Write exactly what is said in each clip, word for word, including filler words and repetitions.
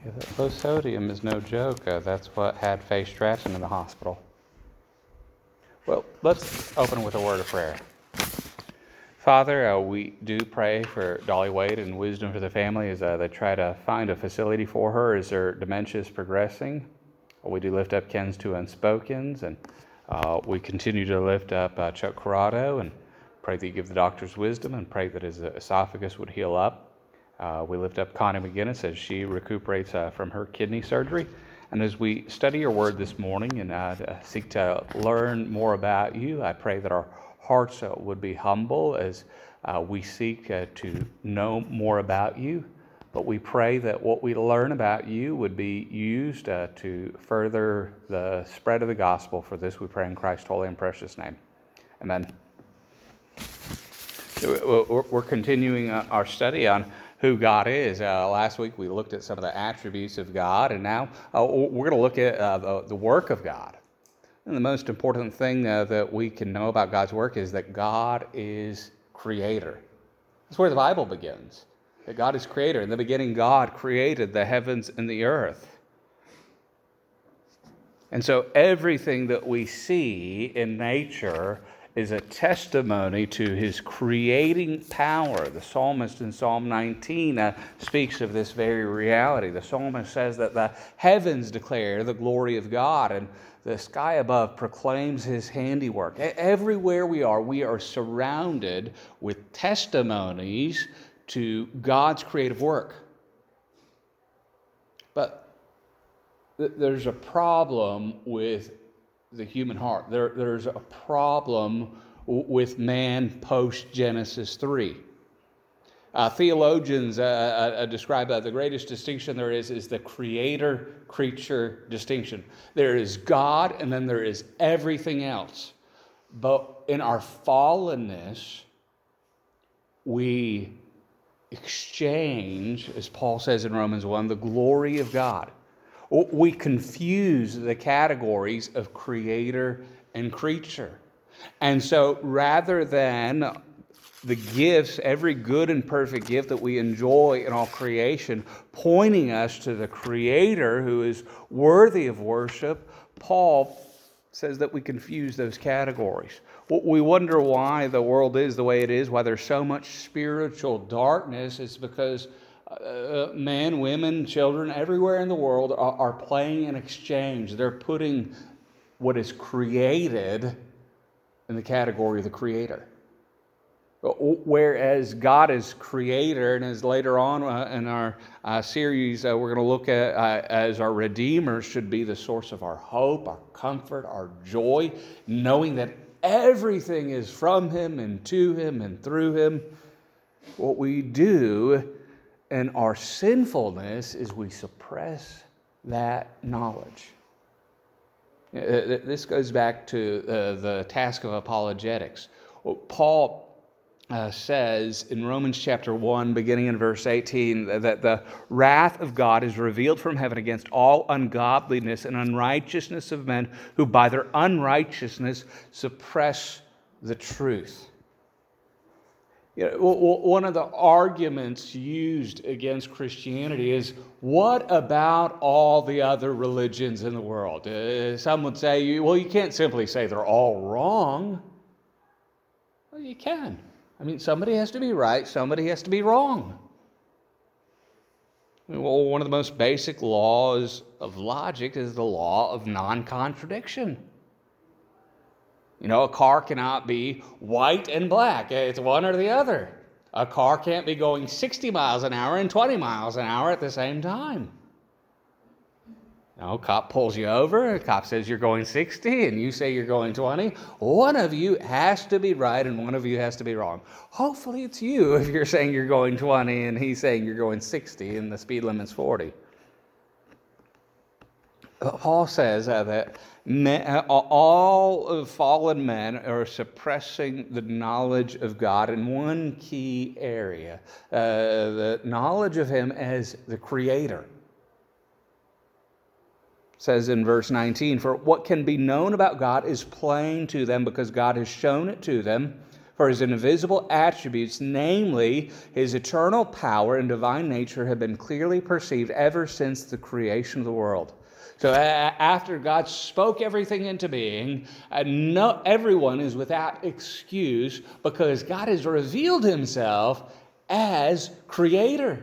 Low sodium is no joke. Uh, that's what had Faye Stratton in the hospital. Well, let's open with a word of prayer. Father, uh, we do pray for Dolly Wade and wisdom for the family as uh, they try to find a facility for her as her dementia is progressing. We do lift up Ken's two unspokens, and uh, we continue to lift up uh, Chuck Corrado and pray that you give the doctors wisdom and pray that his esophagus would heal up. Uh, we lift up Connie McGinnis as she recuperates uh, from her kidney surgery. And as we study your word this morning and uh, seek to learn more about you, I pray that our hearts uh, would be humble as uh, we seek uh, to know more about you. But we pray that what we learn about you would be used uh, to further the spread of the gospel. For this we pray in Christ's holy and precious name. Amen. We're continuing our study on who God is. Uh, last week we looked at some of the attributes of God, and now uh, we're going to look at uh, the, the work of God. And the most important thing uh, that we can know about God's work is that God is creator. That's where the Bible begins, that God is creator. In the beginning, God created the heavens and the earth. And so everything that we see in nature is a testimony to his creating power. The psalmist in Psalm nineteen uh, speaks of this very reality. The psalmist says that the heavens declare the glory of God, and the sky above proclaims his handiwork. Everywhere we are, we are surrounded with testimonies to God's creative work. But th- there's a problem with the human heart. There, there's a problem w- with man post-Genesis three. Uh, theologians uh, uh, describe uh, the greatest distinction there is is the creator-creature distinction. There is God, and then there is everything else. But in our fallenness, we exchange, as Paul says in Romans one, the glory of God. We confuse the categories of creator and creature. And so rather than the gifts, every good and perfect gift that we enjoy in all creation, pointing us to the creator who is worthy of worship, Paul says that we confuse those categories. We wonder why the world is the way it is, why there's so much spiritual darkness. It's because Uh, men, women, children, everywhere in the world are, are playing an exchange. They're putting what is created in the category of the creator. Whereas God is creator, and as later on uh, in our uh, series uh, we're going to look at uh, as our Redeemer should be the source of our hope, our comfort, our joy, knowing that everything is from him and to him and through him. What we do and our sinfulness is we suppress that knowledge. This goes back to uh, the task of apologetics. Paul uh, says in Romans chapter one, beginning in verse eighteen, that the wrath of God is revealed from heaven against all ungodliness and unrighteousness of men who by their unrighteousness suppress the truth. You know, one of the arguments used against Christianity is, what about all the other religions in the world? Uh, some would say, well, you can't simply say they're all wrong. Well, you can. I mean, somebody has to be right, somebody has to be wrong. Well, one of the most basic laws of logic is the law of non-contradiction. You know, a car cannot be white and black. It's one or the other. A car can't be going sixty miles an hour and twenty miles an hour at the same time. You know, a cop pulls you over, a cop says you're going sixty, and you say you're going twenty. One of you has to be right and one of you has to be wrong. Hopefully it's you if you're saying you're going twenty and he's saying you're going sixty and the speed limit's forty. Paul says uh, that men, all fallen men are suppressing the knowledge of God in one key area, uh, the knowledge of him as the creator. It says in verse nineteen, for what can be known about God is plain to them because God has shown it to them. For his invisible attributes, namely his eternal power and divine nature, have been clearly perceived ever since the creation of the world. So uh, after God spoke everything into being, uh, no, everyone is without excuse because God has revealed himself as creator.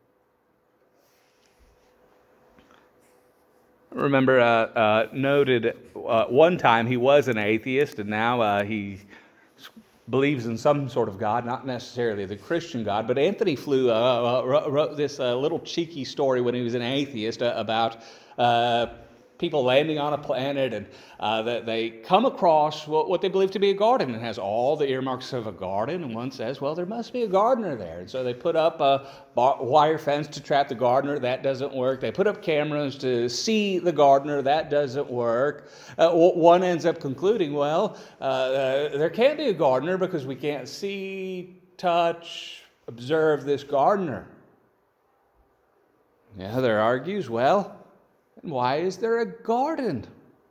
Remember, uh, uh, noted uh, one time he was an atheist, and now uh, he believes in some sort of God, not necessarily the Christian God. But Anthony Flew uh, uh, wrote this uh, little cheeky story when he was an atheist uh, about uh, people landing on a planet, and uh, that they come across what, what they believe to be a garden. It has all the earmarks of a garden, and one says, well, there must be a gardener there. And so they put up a bar- wire fence to trap the gardener. That doesn't work. They put up cameras to see the gardener. That doesn't work. Uh, one ends up concluding, well, uh, uh, there can't be a gardener because we can't see, touch, observe this gardener. The other argues, well, why is there a garden?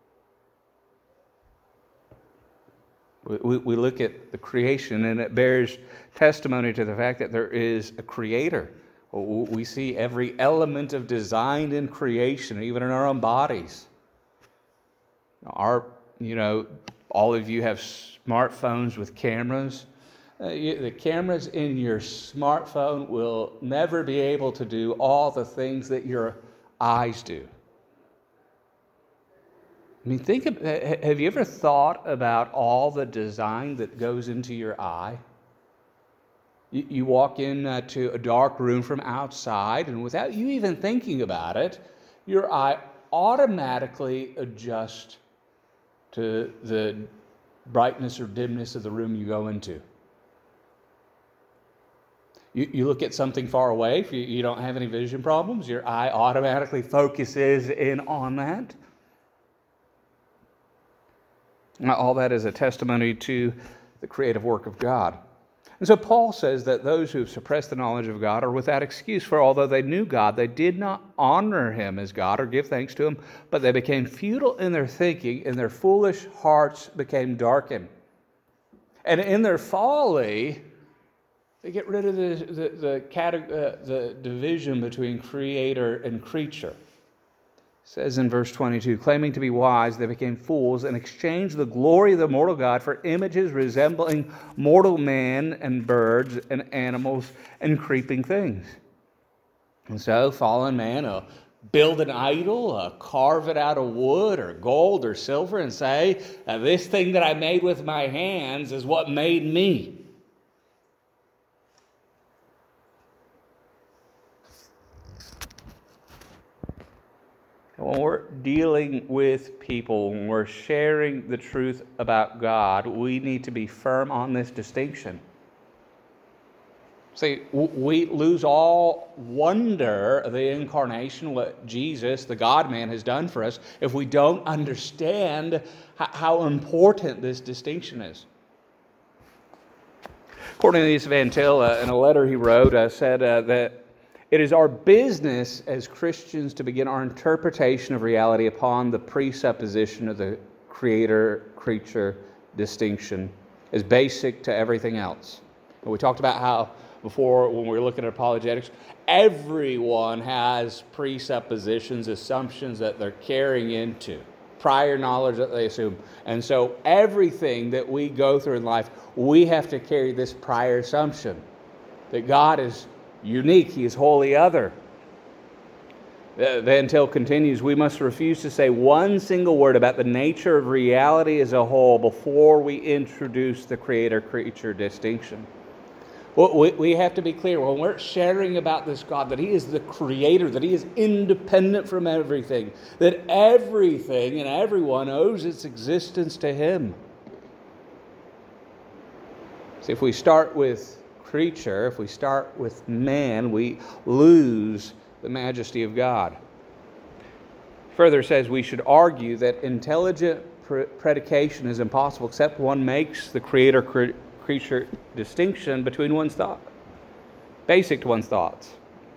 We, we, we look at the creation, and it bears testimony to the fact that there is a creator. We see every element of design in creation, even in our own bodies. Our, you know, all of you have smartphones with cameras. Uh, you, the cameras in your smartphone will never be able to do all the things that your eyes do. I mean, think of, have you ever thought about all the design that goes into your eye? You, you walk into a dark room from outside, and without you even thinking about it, your eye automatically adjusts to the brightness or dimness of the room you go into. You, you look at something far away, if you, you don't have any vision problems, your eye automatically focuses in on that. All that is a testimony to the creative work of God. And so Paul says that those who have suppressed the knowledge of God are without excuse, for although they knew God, they did not honor him as God or give thanks to him, but they became futile in their thinking, and their foolish hearts became darkened. And in their folly, they get rid of the, the, the, cate- uh, the division between creator and creature. It says in verse twenty-two, claiming to be wise, they became fools and exchanged the glory of the immortal God for images resembling mortal man and birds and animals and creeping things. And so fallen man will build an idol, uh, carve it out of wood or gold or silver, and say, this thing that I made with my hands is what made me. When we're dealing with people, when we're sharing the truth about God, we need to be firm on this distinction. See, we lose all wonder of the incarnation, what Jesus, the God-man, has done for us, if we don't understand how important this distinction is. Cornelius Van Til, uh, in a letter he wrote, uh, said uh, that it is our business as Christians to begin our interpretation of reality upon the presupposition of the creator-creature distinction as basic to everything else. And we talked about how before, when we were looking at apologetics, everyone has presuppositions, assumptions that they're carrying into, prior knowledge that they assume. And so everything that we go through in life, we have to carry this prior assumption that God is unique, he is wholly other. Van Til continues, we must refuse to say one single word about the nature of reality as a whole before we introduce the creator-creature distinction. Well, we, we have to be clear when we're sharing about this God, that he is the creator, that he is independent from everything, that everything and everyone owes its existence to him. See, if we start with creature, if we start with man, we lose the majesty of God. Further says we should argue that intelligent pre- predication is impossible except one makes the creator-creature distinction between one's thought, basic to one's thoughts.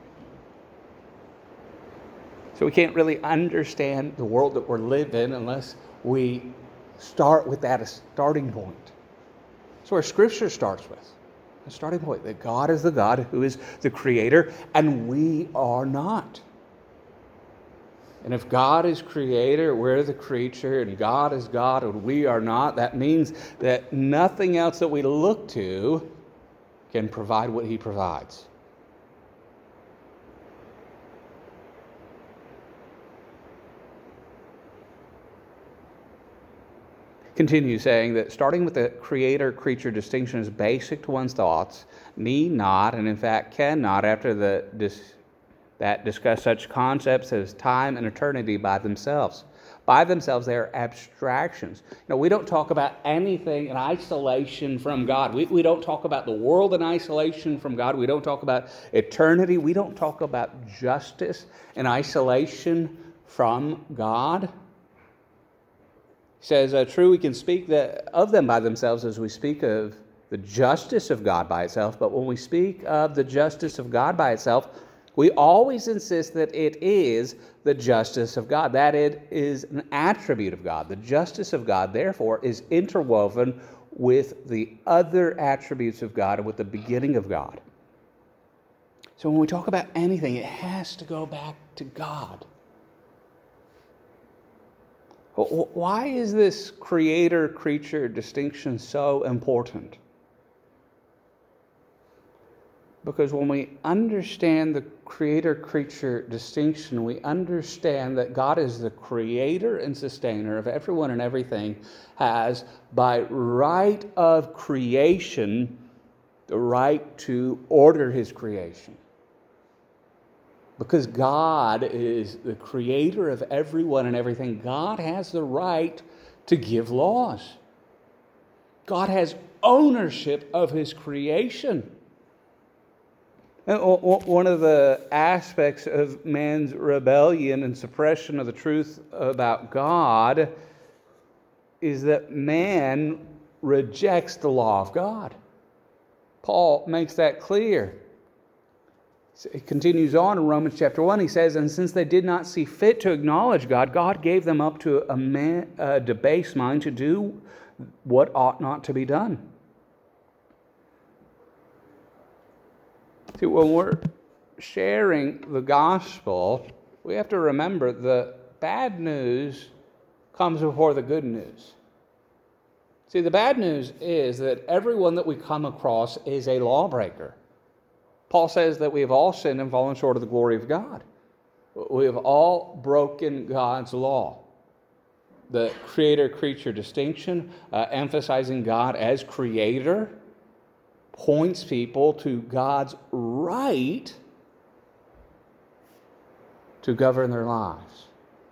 So we can't really understand the world that we're living in unless we start with that as a starting point. That's where Scripture starts with. The starting point, that God is the God who is the creator, and we are not. And if God is creator, we're the creature, and God is God, and we are not, that means that nothing else that we look to can provide what he provides. Continue saying that starting with the creator-creature distinction is basic to one's thoughts, need not, and in fact cannot, after the dis- that discuss such concepts as time and eternity by themselves. By themselves, they are abstractions. You know, we don't talk about anything in isolation from God. We, we don't talk about the world in isolation from God. We don't talk about eternity. We don't talk about justice in isolation from God. He says, uh, true, we can speak the, of them by themselves as we speak of the justice of God by itself, but when we speak of the justice of God by itself, we always insist that it is the justice of God, that it is an attribute of God. The justice of God, therefore, is interwoven with the other attributes of God and with the beginning of God. So when we talk about anything, it has to go back to God. Why is this creator-creature distinction so important? Because when we understand the creator-creature distinction, we understand that God is the creator and sustainer of everyone and everything, has, by right of creation, the right to order his creation. Because God is the creator of everyone and everything, God has the right to give laws. God has ownership of his creation. And one of the aspects of man's rebellion and suppression of the truth about God is that man rejects the law of God. Paul makes that clear. It continues on in Romans chapter one. He says, and since they did not see fit to acknowledge God, God gave them up to a, man, a debased mind to do what ought not to be done. See, when we're sharing the gospel, we have to remember the bad news comes before the good news. See, the bad news is that everyone that we come across is a lawbreaker. Paul says that we have all sinned and fallen short of the glory of God. We have all broken God's law. The creator-creature distinction, uh, emphasizing God as creator, points people to God's right to govern their lives.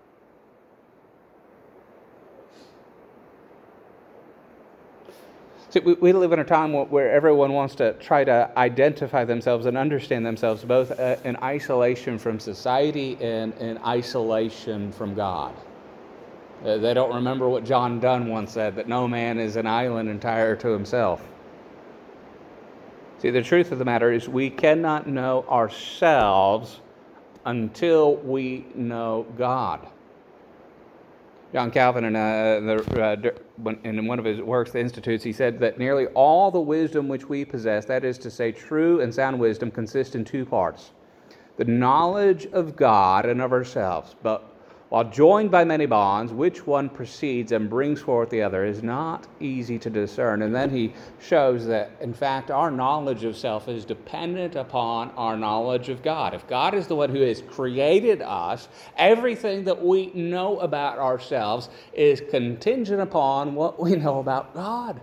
See, we, we live in a time where everyone wants to try to identify themselves and understand themselves both uh, in isolation from society and in isolation from God. Uh, they don't remember what John Donne once said, that no man is an island entire to himself. See, the truth of the matter is we cannot know ourselves until we know God. John Calvin, in, uh, the, uh, in one of his works, The Institutes, he said that nearly all the wisdom which we possess, that is to say, true and sound wisdom, consists in two parts. The knowledge of God and of ourselves, but while joined by many bonds, which one precedes and brings forth the other is not easy to discern. And then he shows that, in fact, our knowledge of self is dependent upon our knowledge of God. If God is the one who has created us, everything that we know about ourselves is contingent upon what we know about God.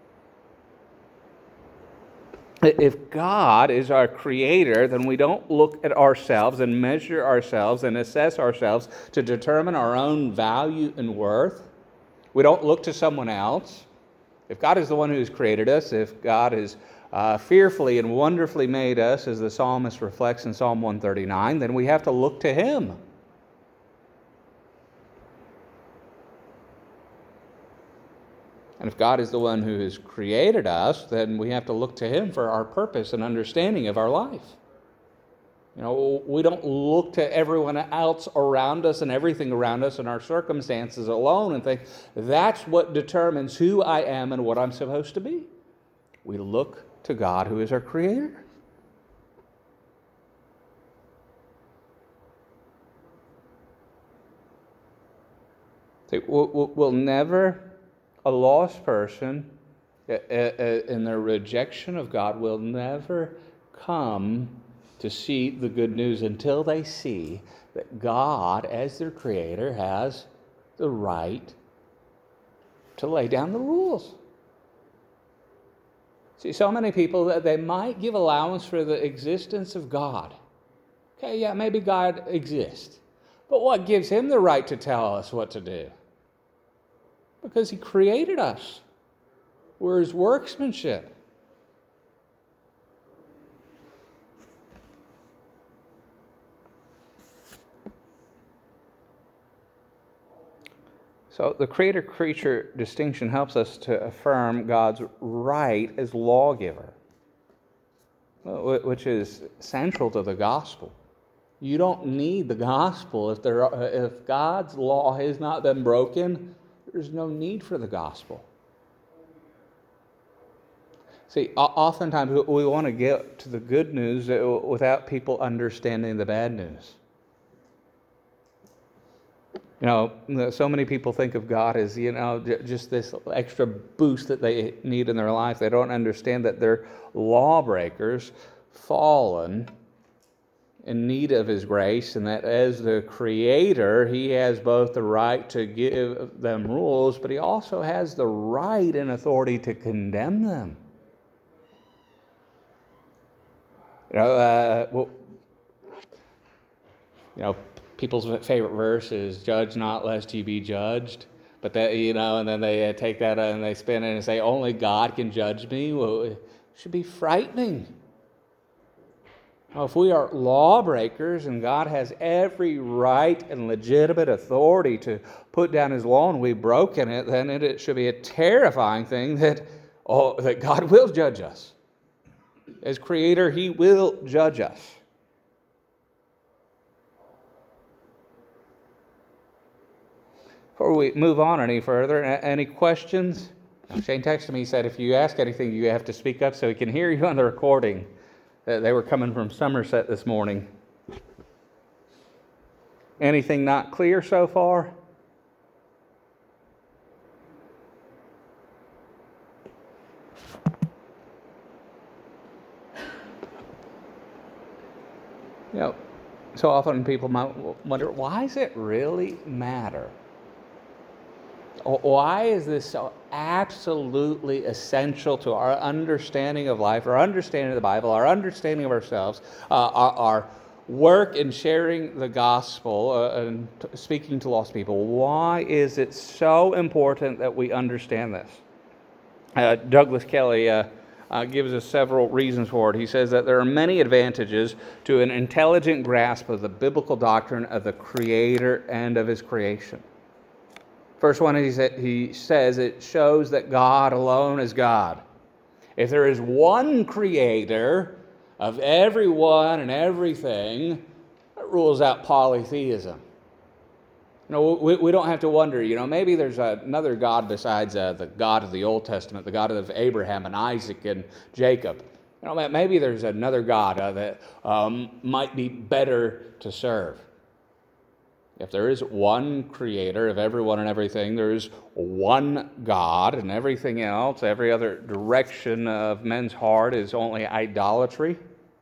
If God is our creator, then we don't look at ourselves and measure ourselves and assess ourselves to determine our own value and worth. We don't look to someone else. If God is the one who's created us, if God has uh, fearfully and wonderfully made us, as the psalmist reflects in Psalm one thirty-nine, then we have to look to him. And if God is the one who has created us, then we have to look to him for our purpose and understanding of our life. You know, we don't look to everyone else around us and everything around us and our circumstances alone and think, that's what determines who I am and what I'm supposed to be. We look to God who is our Creator. See, we'll, we'll never, a lost person in their rejection of God will never come to see the good news until they see that God, as their Creator, has the right to lay down the rules. See, so many people, that they might give allowance for the existence of God. Okay, yeah, maybe God exists. But what gives Him the right to tell us what to do? Because He created us. We're His workmanship. So the creator-creature distinction helps us to affirm God's right as lawgiver, which is central to the gospel. You don't need the gospel. If there are, if God's law has not been broken, there's no need for the gospel. See, oftentimes we want to get to the good news without people understanding the bad news. You know, so many people think of God as, you know, just this extra boost that they need in their life. They don't understand that they're lawbreakers, fallen, in need of His grace, and that as the Creator, He has both the right to give them rules, but He also has the right and authority to condemn them. You know, uh, well, you know, people's favorite verse is, "Judge not, lest ye be judged." But that, you know, and then they take that and they spin it and say, "Only God can judge me." Well, it should be frightening. Well, if we are lawbreakers and God has every right and legitimate authority to put down His law and we've broken it, then it, it should be a terrifying thing that, oh, that God will judge us. As Creator, He will judge us. Before we move on any further, any questions? Shane texted me, he said, if you ask anything, you have to speak up so he can hear you on the recording. They were coming from Somerset this morning. Anything not clear so far? You know, so often people might wonder, why does it really matter? Why is this so absolutely essential to our understanding of life, our understanding of the Bible, our understanding of ourselves, uh, our, our work in sharing the gospel uh, and t- speaking to lost people? Why is it so important that we understand this? Uh, Douglas Kelly uh, uh, gives us several reasons for it. He says that there are many advantages to an intelligent grasp of the biblical doctrine of the Creator and of His creation. First one, he says it shows that God alone is God. If there is one Creator of everyone and everything, that rules out polytheism. You know, we, we don't have to wonder, you know, maybe there's another God besides uh, the God of the Old Testament, the God of Abraham and Isaac and Jacob. You know, maybe there's another God uh, that um, might be better to serve. If there is one Creator of everyone and everything, there is one God, and everything else, every other direction of men's heart is only idolatry.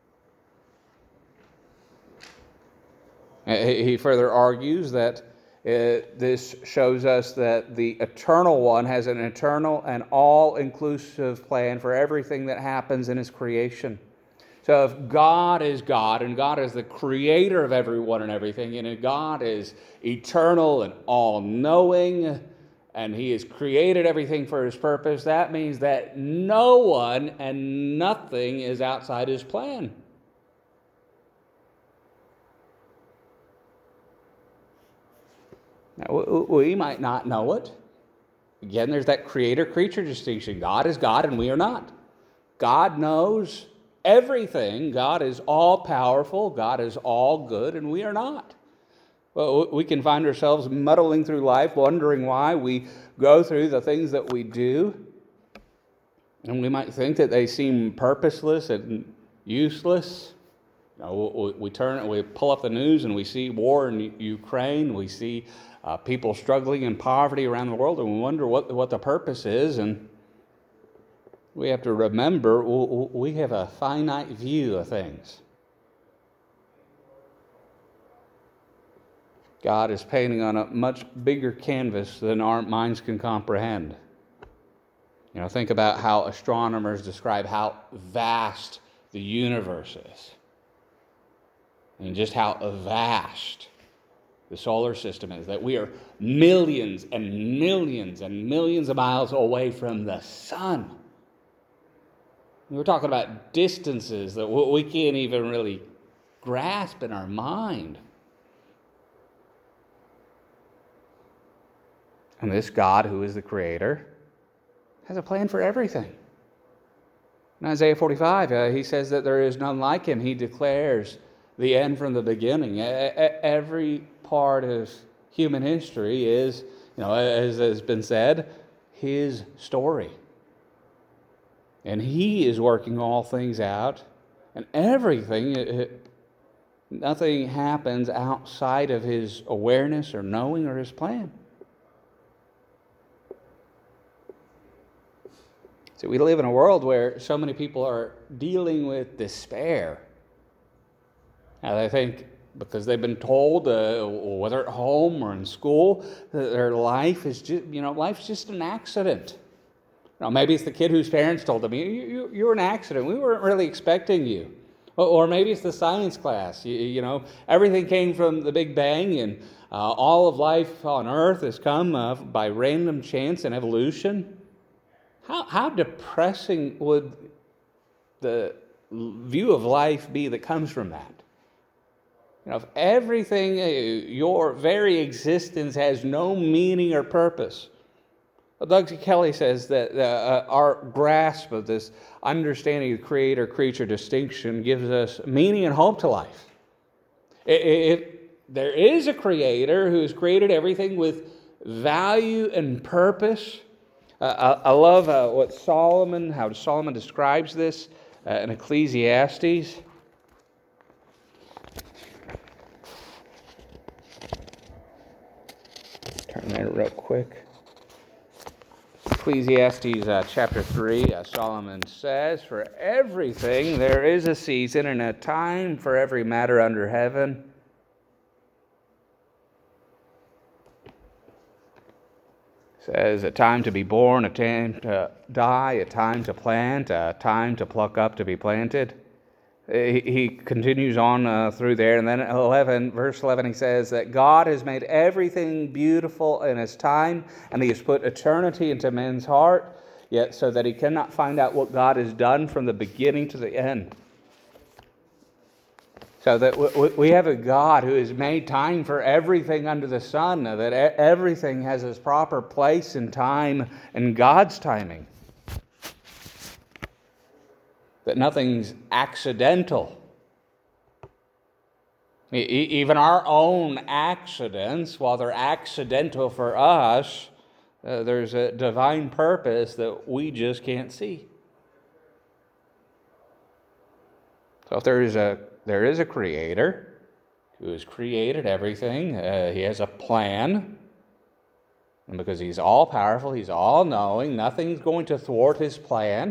He further argues that uh, this shows us that the Eternal One has an eternal and all-inclusive plan for everything that happens in His creation. So if God is God, and God is the Creator of everyone and everything, and God is eternal and all-knowing, and He has created everything for His purpose, that means that no one and nothing is outside His plan. Now, we might not know it. Again, there's that creator-creature distinction. God is God and we are not. God knows everything. God is all-powerful. God is all good and we are not. Well, we can find ourselves muddling through life, wondering why we go through the things that we do. And we might think that they seem purposeless and useless. You know, we, we turn, we pull up the news and we see war in Ukraine. We see uh, people struggling in poverty around the world, and we wonder what what the purpose is. And we have to remember we have a finite view of things. God is painting on a much bigger canvas than our minds can comprehend. You know, think about how astronomers describe how vast the universe is, and just how vast the solar system is, that we are millions and millions and millions of miles away from the sun. We're talking about distances that we can't even really grasp in our mind. And this God, who is the Creator, has a plan for everything. In Isaiah forty-five, uh, he says that there is none like him. He declares the end from the beginning. Every part of human history is, you know, as has been said, his story. And he is working all things out, and everything, it, nothing happens outside of his awareness or knowing or his plan. So we live in a world where so many people are dealing with despair. Now they think because they've been told, uh, whether at home or in school, that their life is just, you know, life's just an accident. You know, maybe it's the kid whose parents told them, you, you, you were an accident. We weren't really expecting you. Or, or maybe it's the science class. You, you know, everything came from the Big Bang, and uh, all of life on Earth has come uh, by random chance and evolution. How, how depressing would the view of life be that comes from that? You know, if everything, your very existence has no meaning or purpose. Well, Doug Kelly says that uh, our grasp of this understanding of creator-creature distinction gives us meaning and hope to life. If there is a creator who has created everything with value and purpose, uh, I, I love uh, what Solomon, how Solomon describes this uh, in Ecclesiastes. Turn there real quick. Ecclesiastes uh, chapter three, uh, Solomon says, "For everything there is a season and a time for every matter under heaven." Says a time to be born, a time to die, a time to plant, a time to pluck up to be planted. He, he continues on uh, through there, and then at eleven, verse eleven, he says that God has made everything beautiful in His time, and He has put eternity into man's heart, yet so that he cannot find out what God has done from the beginning to the end. So that we have a God who has made time for everything under the sun, that everything has its proper place and time in God's timing. That nothing's accidental. Even our own accidents, while they're accidental for us, uh, there's a divine purpose that we just can't see. So if there is a there is a creator who has created everything, uh, he has a plan, and because he's all powerful, he's all knowing, nothing's going to thwart his plan.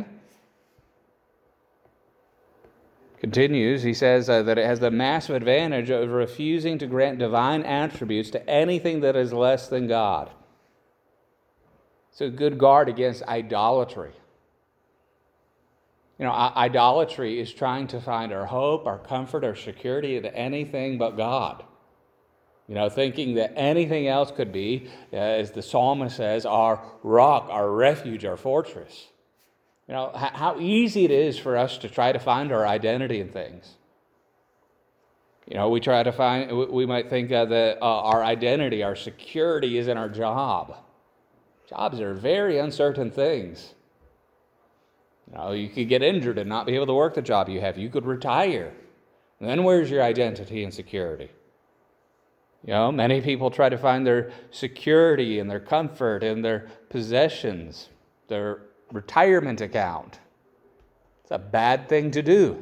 Continues, he says uh, that it has the massive advantage of refusing to grant divine attributes to anything that is less than God. It's a good guard against idolatry. You know, idolatry is trying to find our hope, our comfort, our security in anything but God. You know, thinking that anything else could be, uh, as the psalmist says, our rock, our refuge, our fortress. You know, how easy it is for us to try to find our identity in things. You know, we try to find, we might think uh, that uh, our identity, our security is in our job. Jobs are very uncertain things. You know, you could get injured and not be able to work the job you have. You could retire. And then where's your identity and security? You know, many people try to find their security and their comfort in their possessions, their retirement account. It's a bad thing to do.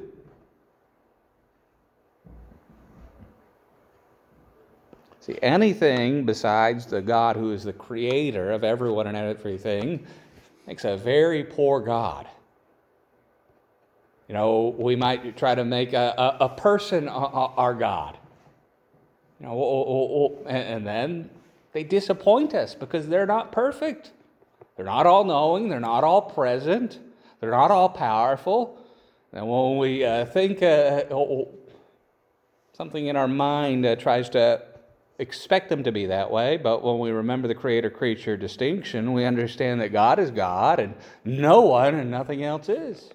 See, anything besides the God who is the creator of everyone and everything makes a very poor God. You know, we might try to make a, a, a person our God. You know, and then they disappoint us because they're not perfect. They're not all knowing. They're not all present. They're not all powerful. And when we uh, think uh, something in our mind uh, tries to expect them to be that way, but when we remember the creator-creature distinction, we understand that God is God and no one and nothing else is.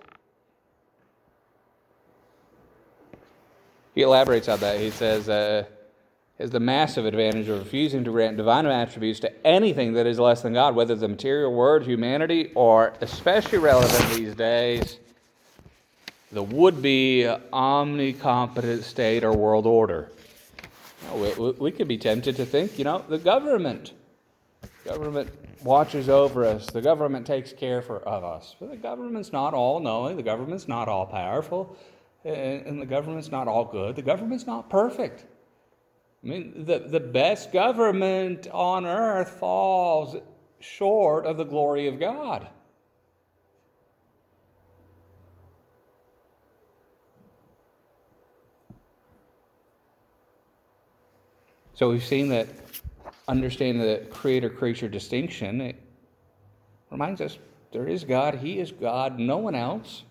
He elaborates on that. He says, uh, has the massive advantage of refusing to grant divine attributes to anything that is less than God, whether the material world, humanity, or, especially relevant these days, the would-be omnicompetent state or world order. You know, we, we could be tempted to think, you know, the government. Government watches over us. The government takes care for, of us. But the government's not all-knowing. The government's not all-powerful. And the government's not all good. The government's not perfect. I mean, the, the best government on earth falls short of the glory of God. So we've seen that understanding the creator-creature distinction, it reminds us there is God, He is God, no one else.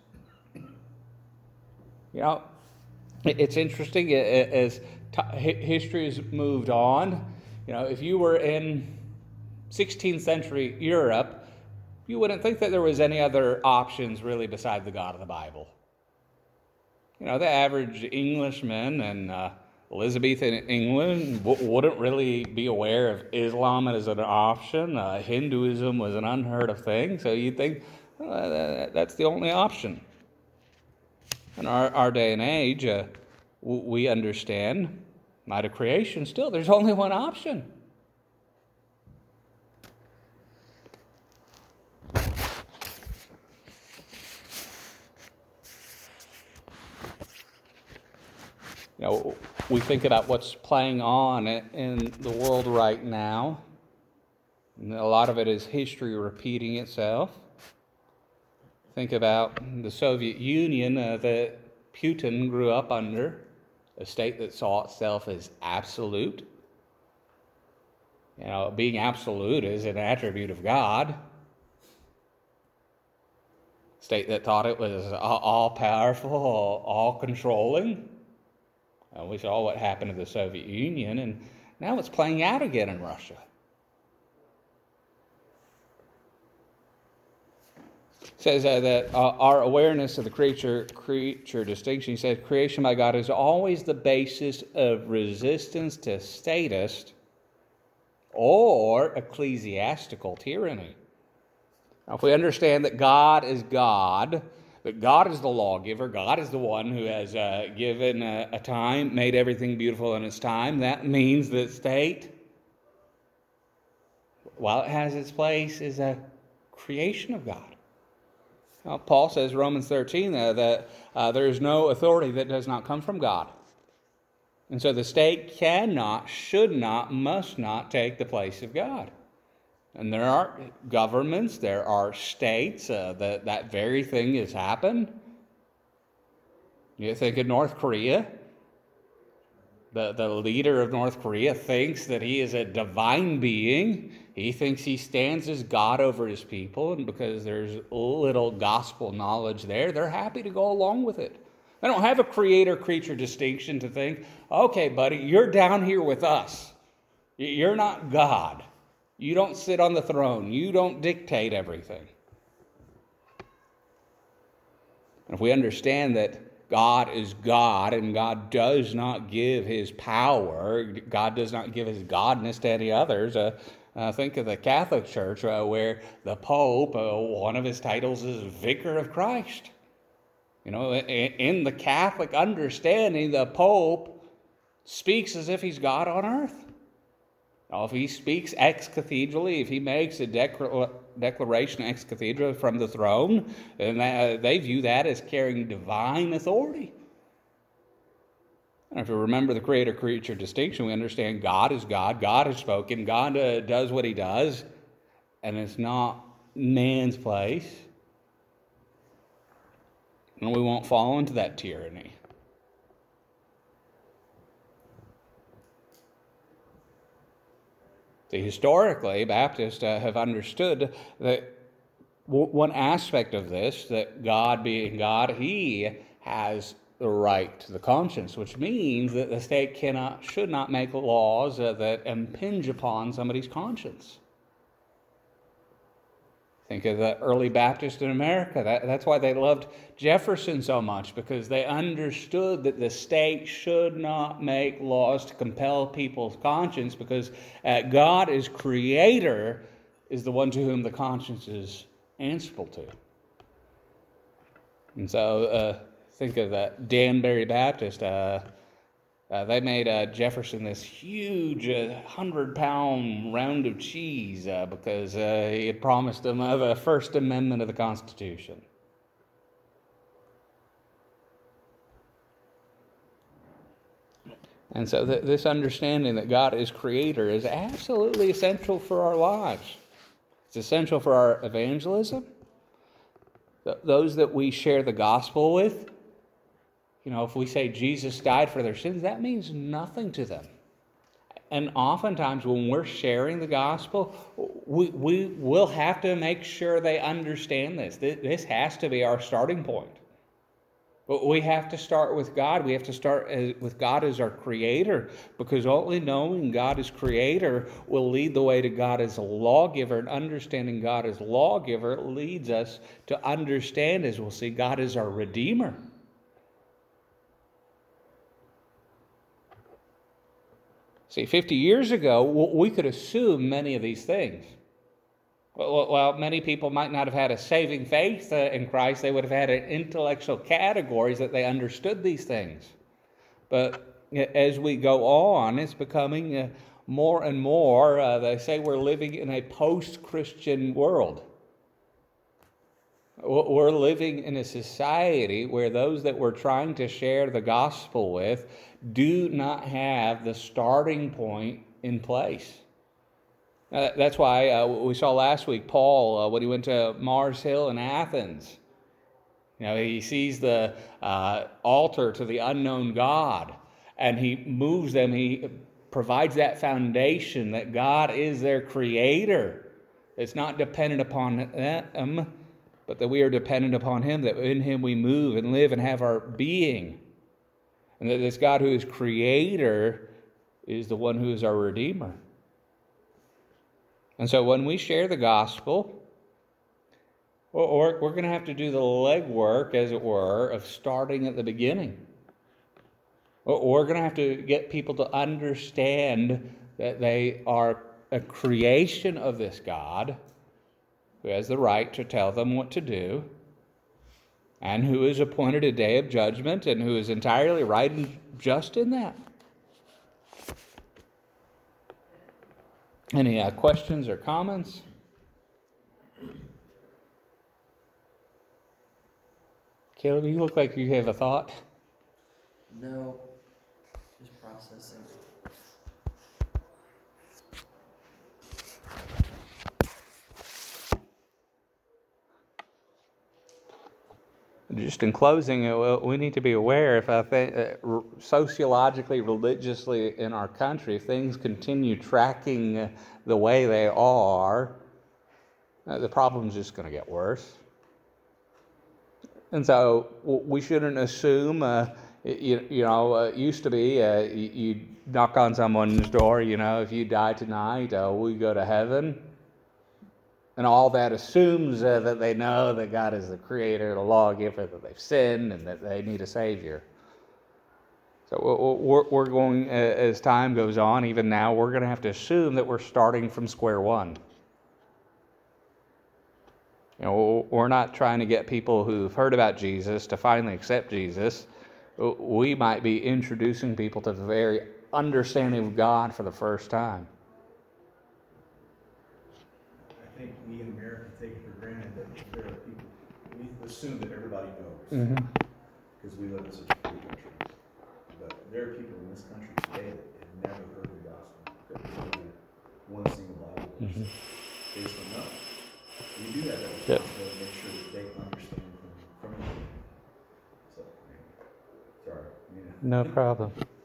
You know, it's interesting as history has moved on. You know, if you were in sixteenth century Europe, you wouldn't think that there was any other options really beside the God of the Bible. You know, the average Englishman in uh, Elizabethan England w- wouldn't really be aware of Islam as an option. Uh, Hinduism was an unheard of thing, so you'd think uh, that's the only option. In our, our day and age, uh, we understand, might of creation, still, there's only one option. You know, we think about what's playing on in the world right now. And a lot of it is history repeating itself. Think about the Soviet Union uh, that Putin grew up under, a state that saw itself as absolute. You know, being absolute is an attribute of God. A state that thought it was all-powerful, all-controlling. Uh, we saw what happened to the Soviet Union, and now it's playing out again in Russia. Says uh, that uh, our awareness of the creature creature distinction, he says, creation by God is always the basis of resistance to statist or ecclesiastical tyranny. Now, if we understand that God is God, that God is the lawgiver, God is the one who has uh, given a, a time, made everything beautiful in its time, that means that state, while it has its place, is a creation of God. Now, Paul says, Romans thirteen, uh, that uh, there is no authority that does not come from God. And so the state cannot, should not, must not take the place of God. And there are governments, there are states uh, that that very thing has happened. You think of North Korea. The, the leader of North Korea thinks that he is a divine being. He thinks he stands as God over his people, and because there's little gospel knowledge there, they're happy to go along with it. They don't have a creator-creature distinction to think, okay, buddy, you're down here with us. You're not God. You don't sit on the throne. You don't dictate everything. And if we understand that God is God, and God does not give his power, God does not give his godness to any others. Uh, uh, think of the Catholic Church, uh, where the Pope, uh, one of his titles is Vicar of Christ. You know, in, in the Catholic understanding, the Pope speaks as if he's God on earth. Now, if he speaks ex cathedrali, if he makes a declar- declaration ex cathedra from the throne, then that, they view that as carrying divine authority. And if you remember the creator-creature distinction, we understand God is God, God has spoken, God uh, does what he does, and it's not man's place. And we won't fall into that tyranny. See, historically, Baptists uh, have understood that w- one aspect of this, that God being God, he has the right to the conscience, which means that the state cannot, should not make laws uh, that impinge upon somebody's conscience. Think of the early Baptists in America. That, that's why they loved Jefferson so much, because they understood that the state should not make laws to compel people's conscience, because uh, God as creator is the one to whom the conscience is answerable to. And so uh, think of that Danbury Baptist. Uh, Uh, they made uh, Jefferson this huge uh, hundred-pound round of cheese uh, because uh, he had promised them of a First Amendment of the Constitution. And so th- this understanding that God is creator is absolutely essential for our lives. It's essential for our evangelism. Th- those that we share the gospel with, you know, if we say Jesus died for their sins, that means nothing to them. And oftentimes when we're sharing the gospel, we, we will have to make sure they understand this. This has to be our starting point. But we have to start with God. We have to start with God as our creator, because only knowing God as creator will lead the way to God as a lawgiver, and understanding God as lawgiver leads us to understand, as we'll see, God as our redeemer. See, fifty years ago, we could assume many of these things. Well, many people might not have had a saving faith in Christ. They would have had intellectual categories that they understood these things. But as we go on, it's becoming more and more, uh, they say we're living in a post-Christian world. We're living in a society where those that we're trying to share the gospel with do not have the starting point in place. Uh, that's why uh, we saw last week Paul, uh, when he went to Mars Hill in Athens. You know, he sees the uh, altar to the unknown God, and he moves them. He provides that foundation that God is their creator. It's not dependent upon them, but that we are dependent upon him, that in him we move and live and have our being. And that this God who is creator is the one who is our redeemer. And so when we share the gospel, or we're going to have to do the legwork, as it were, of starting at the beginning. Or we're going to have to get people to understand that they are a creation of this God who has the right to tell them what to do, and who has appointed a day of judgment, and who is entirely right and just in that. Any uh, questions or comments? Caleb, you look like you have a thought. No, just processing. Just in closing, we need to be aware, if I think uh, sociologically, religiously in our country, if things continue tracking the way they are, uh, the problem's just going to get worse. And so we shouldn't assume, uh, you, you know, uh, it used to be uh, you, you knock on someone's door, you know, if you die tonight, uh, we go to heaven. And all that assumes uh, that they know that God is the creator, the lawgiver, that they've sinned, and that they need a Savior. So we're, we're going, as time goes on, even now, we're going to have to assume that we're starting from square one. You know, we're not trying to get people who've heard about Jesus to finally accept Jesus. We might be introducing people to the very understanding of God for the first time. think we in America take it for granted that there are people, we assume that everybody knows, Mm-hmm. because we live in such a free country. But there are people in this country today that have never heard the gospel, that have heard one single Bible verse, Mhm. based on that. We do have that Yep. responsibility to make sure that they understand from, from the beginning. So, anyway, sorry. Yeah. No problem.